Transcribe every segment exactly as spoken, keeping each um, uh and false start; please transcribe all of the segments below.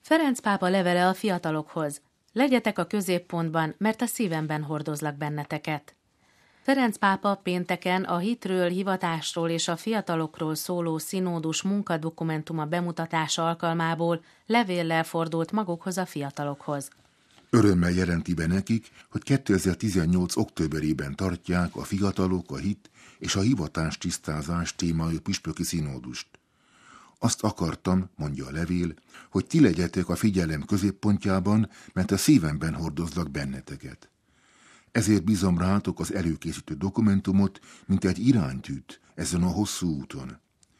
Ferenc pápa levele a fiatalokhoz. Legyetek a középpontban, mert a szívemben hordozlak benneteket. Ferenc pápa pénteken a hitről, hivatásról és a fiatalokról szóló szinódus munkadokumentuma bemutatása alkalmából levéllel fordult magukhoz a fiatalokhoz. Örömmel jelenti be nekik, hogy kétezer-tizennyolc. októberében tartják a fiatalok, a hit és a hivatás tisztázás témájú püspöki szinódust. Azt akartam, mondja a levél, hogy ti legyetek a figyelem középpontjában, mert a szívemben hordozlak benneteket. Ezért bízom rátok az előkészítő dokumentumot, mint egy iránytűt ezen a hosszú úton.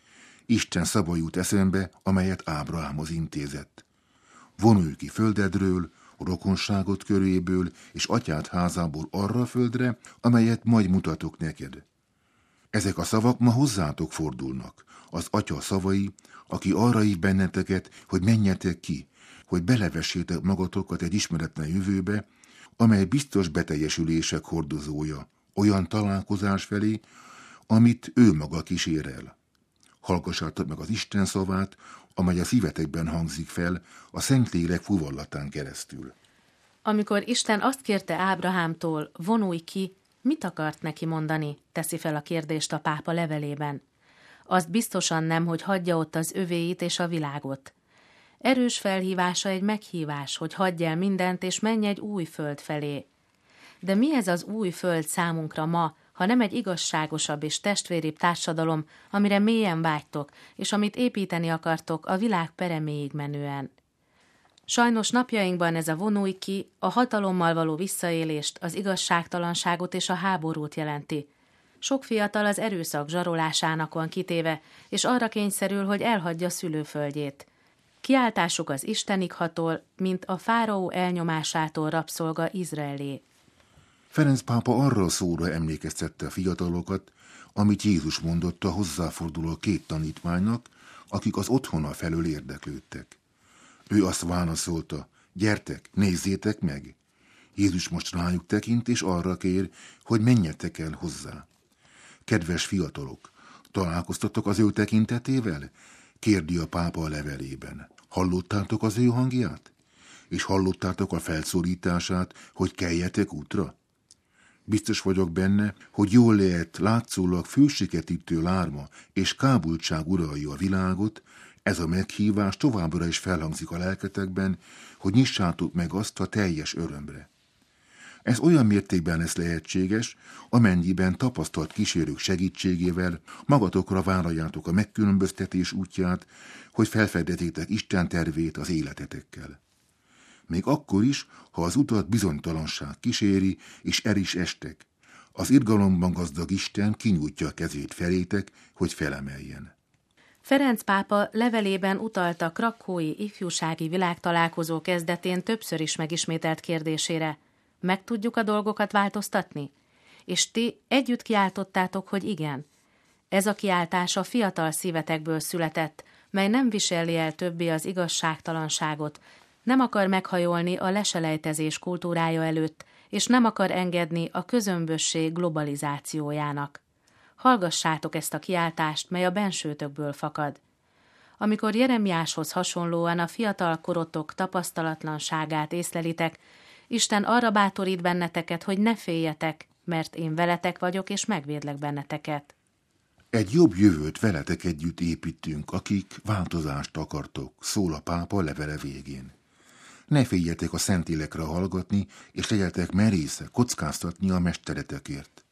Isten szava jut eszembe, amelyet Ábrahámhoz intézett. Vonulj ki földedről, a rokonságot köréből és atyád házából arra a földre, amelyet majd mutatok neked. Ezek a szavak ma hozzátok fordulnak, az atya szavai, aki arra hív benneteket, hogy menjetek ki, hogy belevessétek magatokat egy ismeretlen jövőbe, amely biztos beteljesülések hordozója, olyan találkozás felé, amit ő maga kísér el. Hallgassátok meg az Isten szavát, amely a szívetekben hangzik fel, a Szentlélek fuvallatán keresztül. Amikor Isten azt kérte Ábrahámtól, vonulj ki, mit akart neki mondani, teszi fel a kérdést a pápa levelében. Azt biztosan nem, hogy hagyja ott az övéit és a világot. Erős felhívása egy meghívás, hogy hagyj el mindent és menj egy új föld felé. De mi ez az új föld számunkra ma, ha nem egy igazságosabb és testvéribb társadalom, amire mélyen vágytok, és amit építeni akartok a világ pereméig menően? Sajnos napjainkban ez a vonulj ki a hatalommal való visszaélést, az igazságtalanságot és a háborút jelenti. Sok fiatal az erőszak zsarolásának van kitéve, és arra kényszerül, hogy elhagyja szülőföldjét. Kiáltásuk az Istenig hatol, mint a fáraó elnyomásától rabszolga Izraelé. Ferenc pápa arra a szóra emlékeztette a fiatalokat, amit Jézus mondott a hozzáforduló két tanítványnak, akik az otthona felől érdeklődtek. Ő azt válaszolta, gyertek, nézzétek meg! Jézus most rájuk tekint, és arra kér, hogy menjetek el hozzá. Kedves fiatalok, találkoztatok az ő tekintetével? Kérdi a pápa a levelében. Hallottátok az ő hangját? És hallottátok a felszólítását, hogy keljetek útra? Biztos vagyok benne, hogy jól lehet látszólag fősiketítő lárma és kábultság uralja a világot, ez a meghívás továbbra is felhangzik a lelketekben, hogy nyissátok meg azt a teljes örömre. Ez olyan mértékben lesz lehetséges, amennyiben tapasztalt kísérők segítségével magatokra vállaljátok a megkülönböztetés útját, hogy felfedezétek Isten tervét az életetekkel. Még akkor is, ha az utat bizonytalanság kíséri, és el is estek, az irgalomban gazdag Isten kinyújtja a kezét felétek, hogy felemeljen. Ferenc pápa levelében utalt a krakói ifjúsági világtalálkozó kezdetén többször is megismételt kérdésére. Meg tudjuk a dolgokat változtatni? És ti együtt kiáltottátok, hogy igen. Ez a kiáltás a fiatal szívetekből született, mely nem viseli el többé az igazságtalanságot, nem akar meghajolni a leselejtezés kultúrája előtt, és nem akar engedni a közömbösség globalizációjának. Hallgassátok ezt a kiáltást, mely a bensőtökből fakad. Amikor Jeremiáshoz hasonlóan a fiatal korotok tapasztalatlanságát észlelitek, Isten arra bátorít benneteket, hogy ne féljetek, mert én veletek vagyok, és megvédlek benneteket. Egy jobb jövőt veletek együtt építünk, akik változást akartok, szól a pápa levele végén. Ne féljetek a Szentlélekre hallgatni, és legyetek merészek kockáztatni a mesteretekért.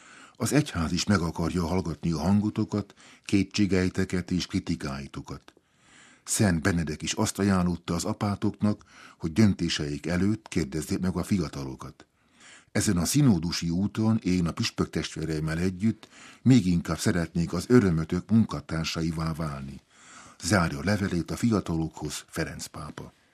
Az egyház is meg akarja hallgatni a hangotokat, kétségeiteket és kritikáitokat. Szent Benedek is azt ajánlotta az apátoknak, hogy döntéseik előtt kérdezzék meg a fiatalokat. Ezen a szinódusi úton én a püspök testvéreimmel együtt még inkább szeretnék az örömötök munkatársaivá válni. Zárja levelét a fiatalokhoz Ferenc pápa.